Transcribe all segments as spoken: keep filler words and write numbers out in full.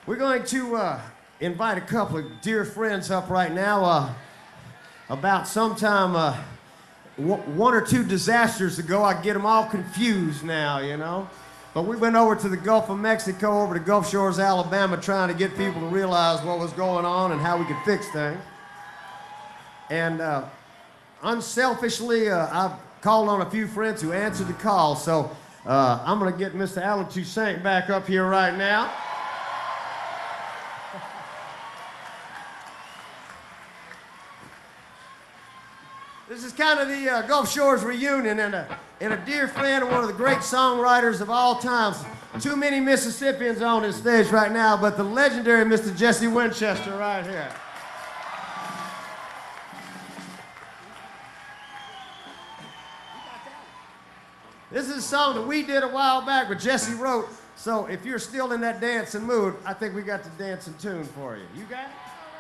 We're going to uh, invite a couple of dear friends up right now. Uh, about sometime uh, w- one or two disasters ago, I get them all confused now, you know. But we went over to the Gulf of Mexico, over to Gulf Shores, Alabama, trying to get people to realize what was going on and how we could fix things. And uh, unselfishly, uh, I've called on a few friends who answered the call. So uh, I'm going to get Mister Alan Toussaint back up here right now. This is kind of the uh, Gulf Shores reunion, and a, and a dear friend and one of the great songwriters of all times. Too many Mississippians on this stage right now, but the legendary Mister Jesse Winchester right here. This is a song that we did a while back, but Jesse wrote. So if you're still in that dancing mood, I think we got the dancing tune for you. You got it?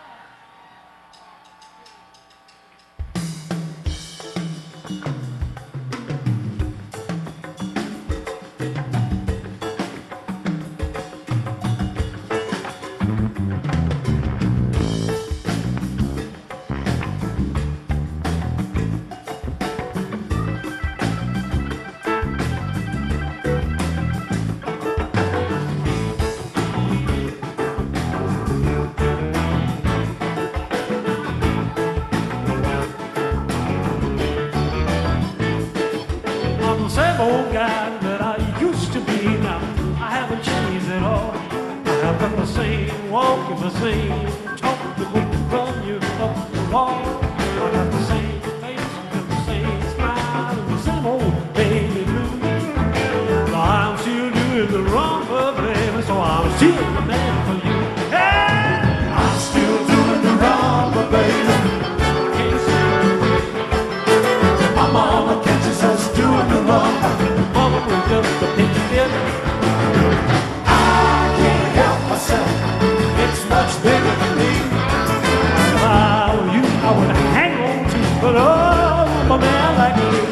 Old guy that I used to be now, I haven't changed at all. I have got the same walk and the same talk that would run you up the wall. I got the same face and the same smile and the same old baby blue. So I'm still doing the wrong for baby, so I'm still the man for you. Hey, I'm still doing the wrong for baby. I can't see my mama catches us doing the wrong. Just a pinch of it. I can't help myself. It's much bigger than me. If I were you, I would hang on to the love of a man like me.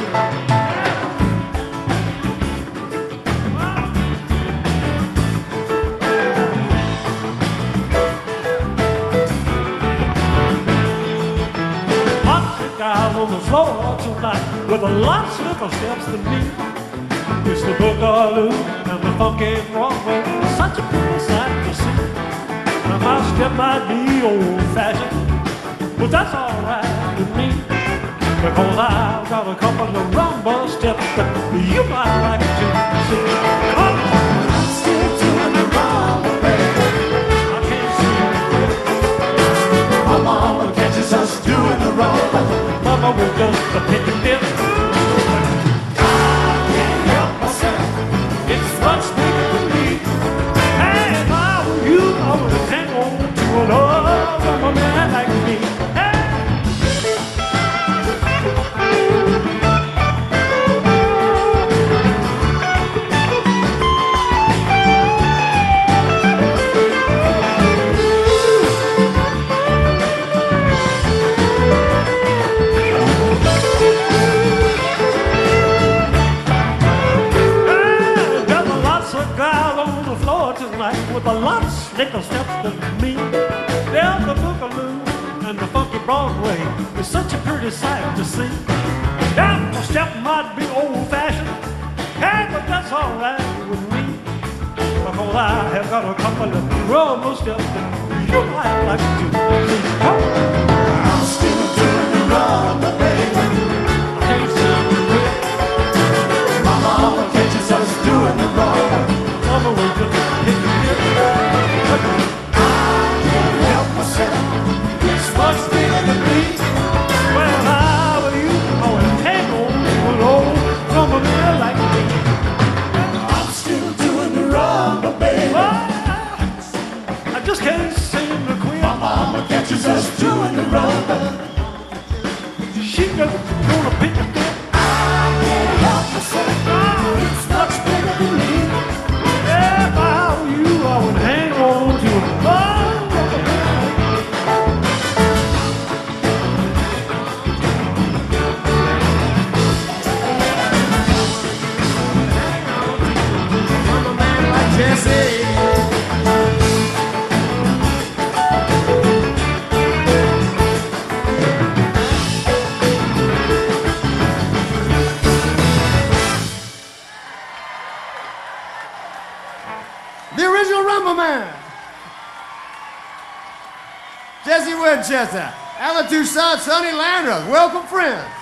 Lots of guys on the floor tonight with a lot slicker steps than me. It's the boogaloo and the funky Broadway, such a pretty sight to see. Now my step might be old-fashioned, but that's all right with me, because I've got a couple of rumba steps that you might like to see. Come on. I'm still doing the rumba, baby. I can't see it. My mama catches us doing the rumba. Mama will just a pick and dip. It's much bigger than me. Hey, if I were you, I would hang on to a love of a man like me. Hey. With a lot of slicker steps than me. There's the boogaloo and the funky Broadway. It's such a pretty sight to see. Now the step might be old-fashioned, hey, but that's all right with me, because I have got a couple of rumba steps that you might like to see. I'm still doing the rumba, baby. I can't see it. My mama catches us doing the rumba. Mama will just I can't help myself. It's much bigger than me. Well, if I were you, I would hang on to an old rumba man like me. I'm still doing the rumba, baby. Oh, I just can't seem to quit. My mama catches us doing the rumba. She just gonna pick a bit. I can't help myself. Oh, it's much bigger than me. If I were you, I would hang on to a love. I'm a man like Jesse. man. Jesse Winchester, Alan Toussaint, Sonny Landreth. Welcome, friends.